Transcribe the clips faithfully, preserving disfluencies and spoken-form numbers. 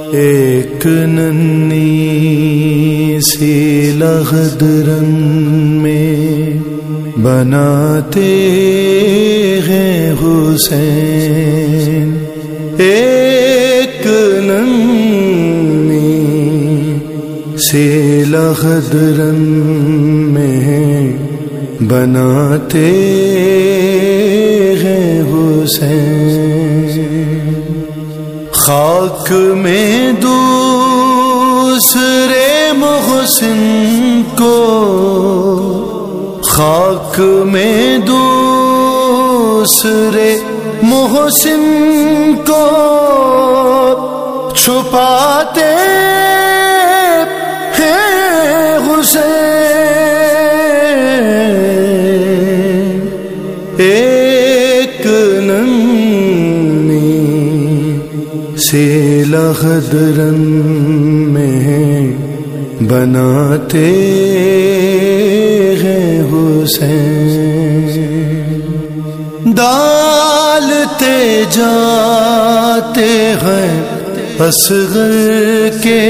ایک ننھی سی لغد رنگ میں بناتے ہیں حسین، ایک ننھی سی لغد رنگ میں بناتے ہیں حسین، خاک میں دوسرے محسن کو، خاک میں دوسرے محسن کو چھپاتے ہیں حسین، ایک ننھی سی لغد رنگ میں بناتے ہیں حسین، ڈالتے جاتے ہیں اصغر کے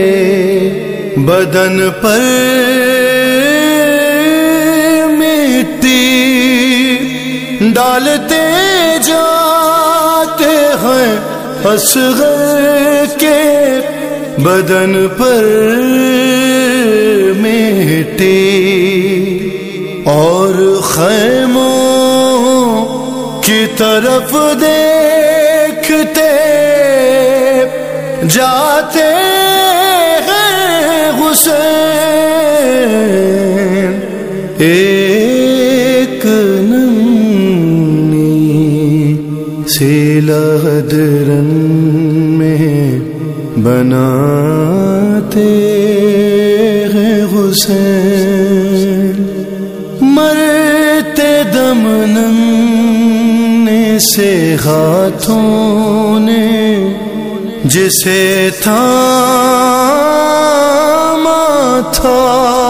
بدن پر مٹی، ڈالتے جاتے ہیں اصغر کے بدن پر مٹی، اور خیموں کی طرف دیکھتے جاتے ہیں حسین، ایک ننھی سی لغد رنگ میں بناتے ہیں حسین، مرتے دم ننھے سے ہاتھوں نے جسے تھاما تھا،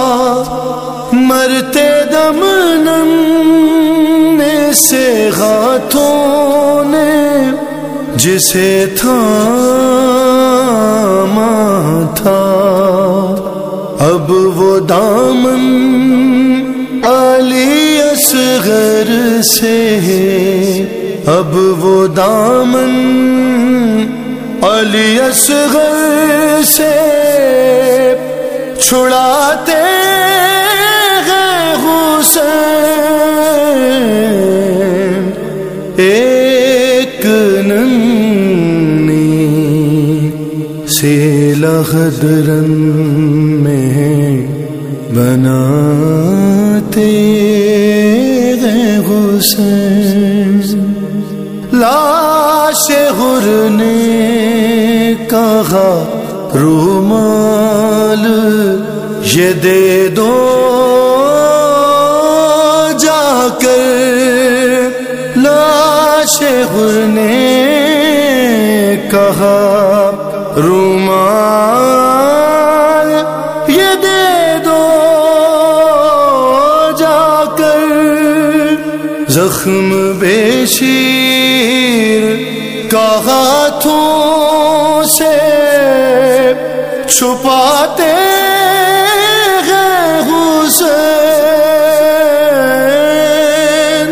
مرتے دم ننھے سے ہاتھوں نے جسے تھاما تھا، اب وہ دامن علی اصغر سے ہے، اب وہ دامن علی اصغر سے چھڑاتے ہیں حسین، ایک ننھی سی لغد رنگ میں بناتے ہیں حسین، لاش حر نے کہا رومال یہ دے دو جا کر، لاش حر نے کہا رومال یہ دے دو جا کر، زخم بے شیر کا ہاتھوں سے چھپاتے ہیں حسین،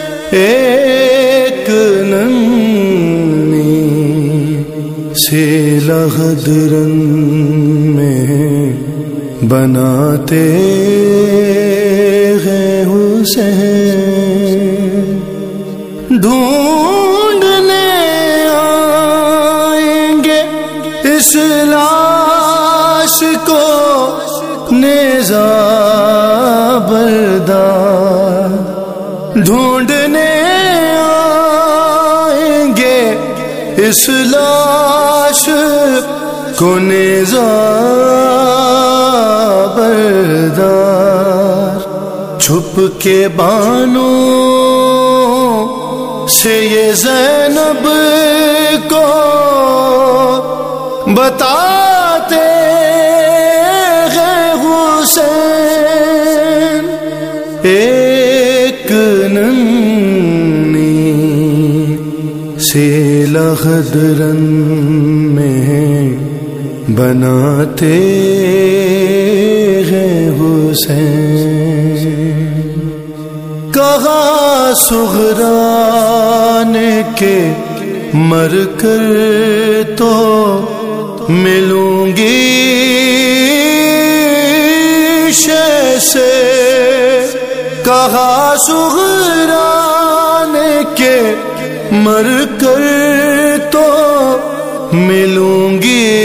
ایک ننھی سی لغد رنگ میں بناتے ہیں حسین، ڈھونڈنے آئیں گے اس لاش کو نیزہ بردار، ڈھونڈنے آئیں گے اس لاش کو نیزہ بردار، چھپ کے بانوں سے یہ زینب کو بتاتے ہیں حسین، ایک ننھی سے لغدرن میں بناتے ہیں حسین. کہا سغران کے مر کر تو ملوں گی شے سے. کہا سغران کے مر کر تو ملوں گی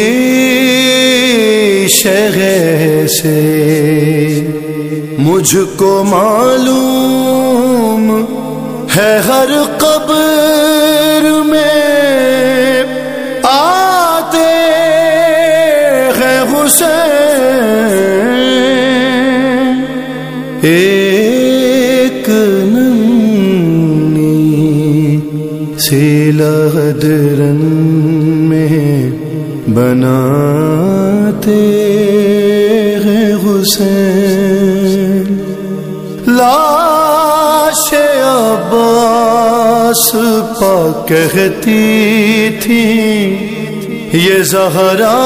شہ سے. مجھ کو معلوم ہے ہر قبر میں آتے ہیں حسین. ایک ننھی سی لغدرن میں بناتے ہیں حسین. لاش عباس پا کہتی تھی یہ زہرا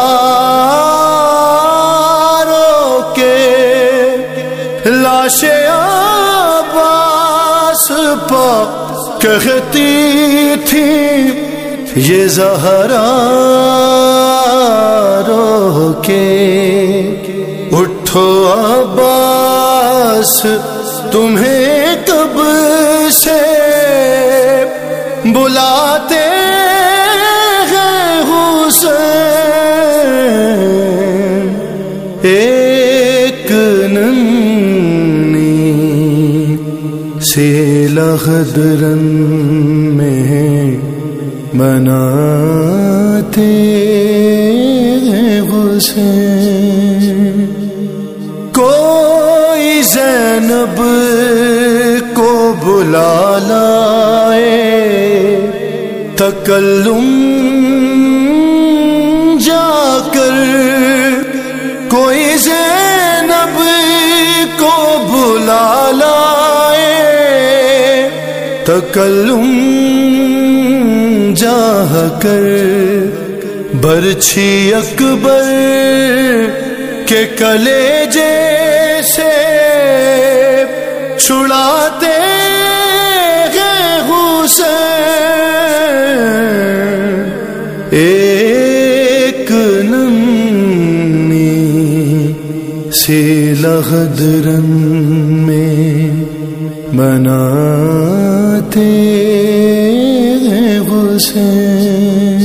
رو کے. لاش عباس پا کہتی تھی یہ زہرا رو کے. اٹھو عباس تمہیں کب سے بلاتے ہیں حسین. ایک ننھی سی لغدرن میں بناتے ہیں حسین. کوئی زینب کو بلا لائے تکلم جا کر. کوئی زینب کو بلا لائے تکلم جا کر. برچھی اکبر کے کلیجے سے چھڑاتے ہیں حسین. ایک ننھی سی لغدرن میں بناتے ہیں حسین.